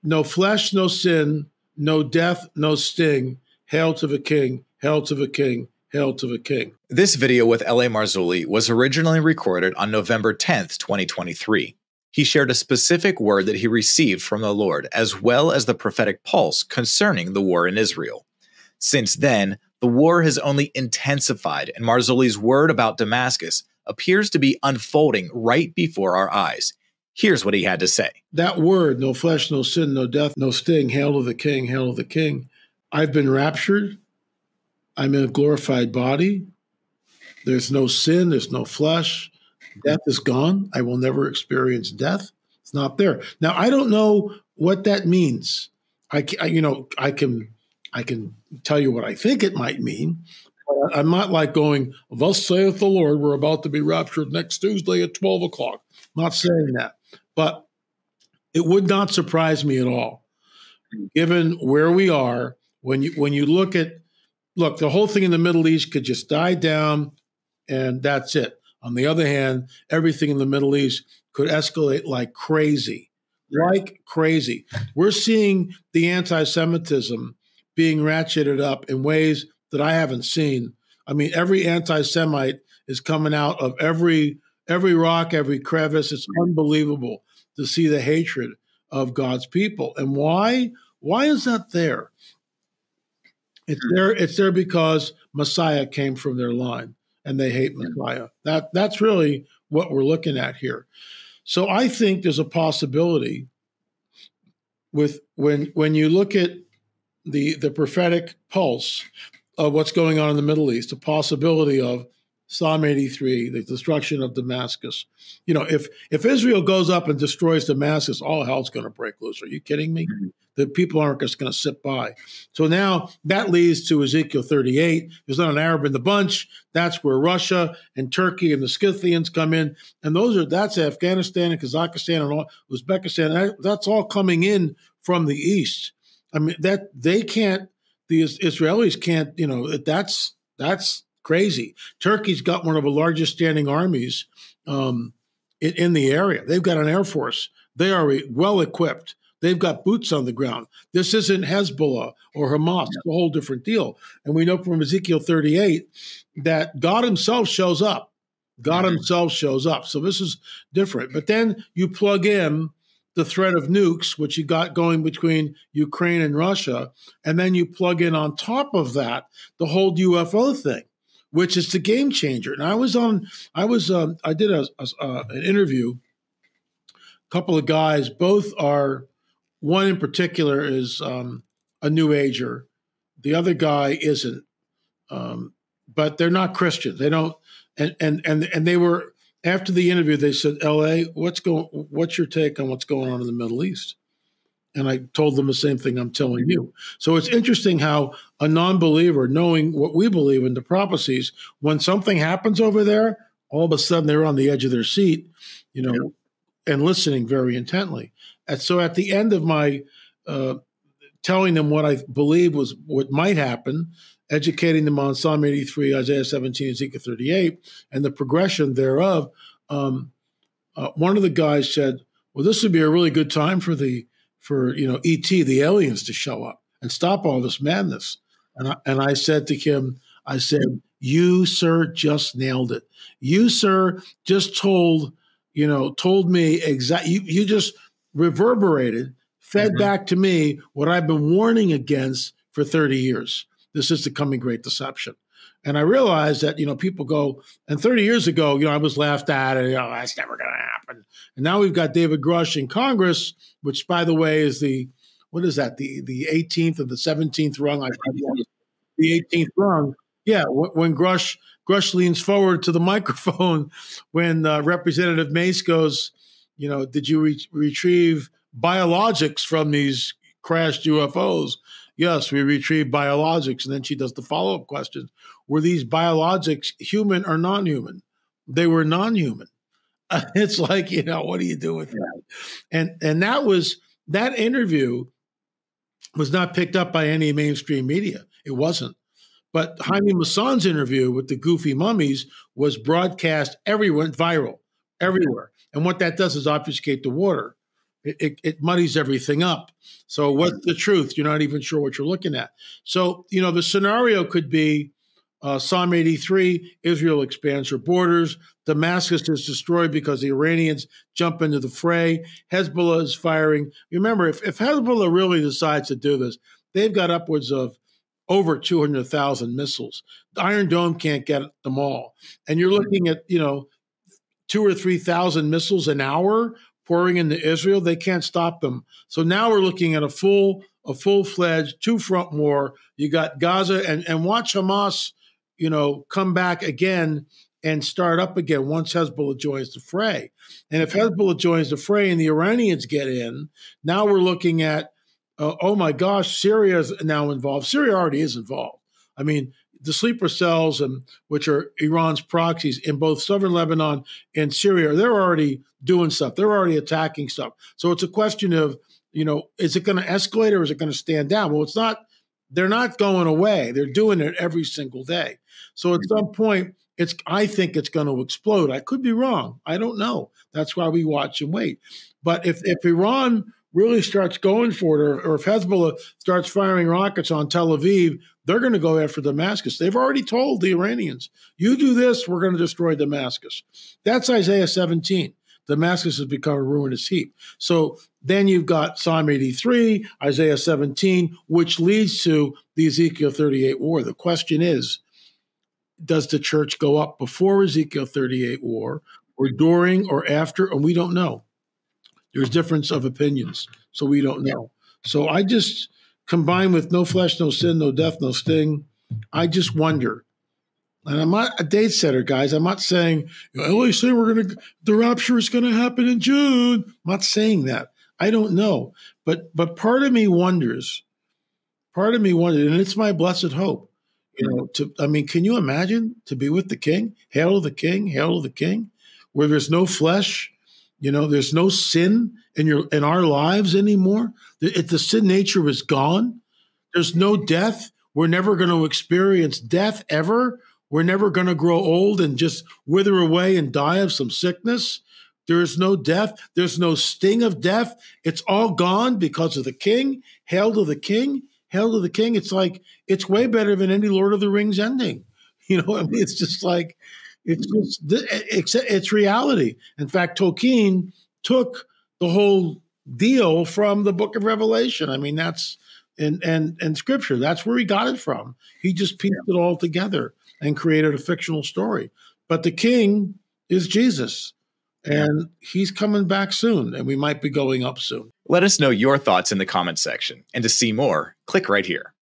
No flesh, no sin, no death, no sting. Hail to the king, hail to the king, hail to the king. This video with L.A. Marzulli was originally recorded on November 10th, 2023. He shared a specific word that he received from the Lord, as well as the prophetic pulse concerning the war in Israel. Since then, the war has only intensified, and Marzulli's word about Damascus appears to be unfolding right before our eyes. Here's what he had to say. That word, no flesh, no sin, no death, no sting, hail to the king, hail to the king. I've been raptured. I'm in a glorified body. There's no sin, there's no flesh. Death is gone. I will never experience death. It's not there. Now, I don't know what that means. I can tell you what I think it might mean. But I'm not like going, thus saith the Lord, we're about to be raptured next Tuesday at 12 o'clock. I'm not saying that. But it would not surprise me at all, given where we are, when you look, the whole thing in the Middle East could just die down and that's it. On the other hand, everything in the Middle East could escalate like crazy. We're seeing the anti-Semitism being ratcheted up in ways that I haven't seen. I mean, every anti-Semite is coming out of every rock, every crevice. It's unbelievable to see the hatred of God's people. And why? Why is that there? It's there because Messiah came from their line, and they hate Messiah. That's really what we're looking at here. So I think there's a possibility with when you look at the prophetic pulse of what's going on in the Middle East, a possibility of Psalm 83, the destruction of Damascus. You know, if Israel goes up and destroys Damascus, all hell's going to break loose. Are you kidding me? Mm-hmm. The people aren't just going to sit by. So now that leads to Ezekiel 38. There's not an Arab in the bunch. That's where Russia and Turkey and the Scythians come in. And that's Afghanistan and Kazakhstan and all, Uzbekistan. That's all coming in from the east. I mean, the Israelis can't, that's crazy. Turkey's got one of the largest standing armies in the area. They've got an air force. They are well equipped. They've got boots on the ground. This isn't Hezbollah or Hamas. It's a whole different deal. And we know from Ezekiel 38 that God himself shows up. So this is different. But then you plug in the threat of nukes, which you got going between Ukraine and Russia, and then you plug in on top of that the whole UFO thing, which is the game changer. And I did an interview. A couple of guys, both are. One in particular is a New Ager. The other guy isn't, but they're not Christians. They don't, and they were, after the interview, they said, "L.A., what's your take on what's going on in the Middle East?" And I told them the same thing I'm telling you. So it's interesting how a non-believer, knowing what we believe in the prophecies, when something happens over there, all of a sudden they're on the edge of their seat, and listening very intently. And so at the end of my telling them what I believe was what might happen, educating them on Psalm 83, Isaiah 17, Ezekiel 38, and the progression thereof, one of the guys said, well, this would be a really good time for E.T., the aliens, to show up and stop all this madness. And I said to him, you, sir, just nailed it. You, sir, just told me exactly, you just reverberated, fed back to me what I've been warning against for 30 years. This is the coming great deception. And I realized that, people go, and 30 years ago, I was laughed at, and, that's never going to happen. And now we've got David Grush in Congress, which, by the way, is the 18th or the 17th rung? The 18th rung. Yeah, when Grush leans forward to the microphone, when Representative Mace goes, did you retrieve biologics from these crashed UFOs? Yes, we retrieved biologics. And then she does the follow-up question. Were these biologics human or non-human? They were non-human. It's like, what do you do with that? And that interview was not picked up by any mainstream media. It wasn't. But Jaime Maussan's interview with the goofy mummies was broadcast everywhere, viral, everywhere. And what that does is obfuscate the water. it muddies everything up. So what's the truth? You're not even sure what you're looking at. So, the scenario could be Psalm 83, Israel expands her borders. Damascus is destroyed because the Iranians jump into the fray. Hezbollah is firing. Remember, if Hezbollah really decides to do this, they've got upwards of over 200,000 missiles. The Iron Dome can't get them all. And you're looking at, 2,000 or 3,000 missiles an hour pouring into Israel. They can't stop them. So now we're looking at a full-fledged two-front war. You got Gaza and watch Hamas, come back again and start up again once Hezbollah joins the fray. And if Hezbollah joins the fray and the Iranians get in, now we're looking at, oh my gosh, Syria is now involved. Syria already is involved. I mean, the sleeper cells, which are Iran's proxies in both southern Lebanon and Syria, they're already doing stuff. They're already attacking stuff. So it's a question of, is it going to escalate or is it going to stand down? Well, it's not. They're not going away. They're doing it every single day. So at some point, I think it's going to explode. I could be wrong. I don't know. That's why we watch and wait. But if Iran really starts going for it, or if Hezbollah starts firing rockets on Tel Aviv, they're going to go after Damascus. They've already told the Iranians, you do this, we're going to destroy Damascus. That's Isaiah 17. Damascus has become a ruinous heap. So then you've got Psalm 83, Isaiah 17, which leads to the Ezekiel 38 war. The question is, does the church go up before Ezekiel 38 war or during or after? And we don't know. There's difference of opinions, so we don't know. So I just, combined with no flesh, no sin, no death, no sting, I just wonder. And I'm not a date setter, guys. I'm not saying, the rapture is going to happen in June. I'm not saying that. I don't know. But part of me wonders, and it's my blessed hope, can you imagine to be with the King? Hail to the King, hail to the King, where there's no flesh, there's no sin in our lives anymore. The sin nature is gone. There's no death. We're never going to experience death ever. We're never going to grow old and just wither away and die of some sickness. There is no death. There's no sting of death. It's all gone because of the King. Hail to the King. Hail to the King. It's like, it's way better than any Lord of the Rings ending. It's just like, it's reality. In fact, Tolkien took the whole deal from the book of Revelation. I mean, that's and scripture. That's where he got it from. He just pieced it all together and created a fictional story. But the King is Jesus, and he's coming back soon, and we might be going up soon. Let us know your thoughts in the comments section. And to see more, click right here.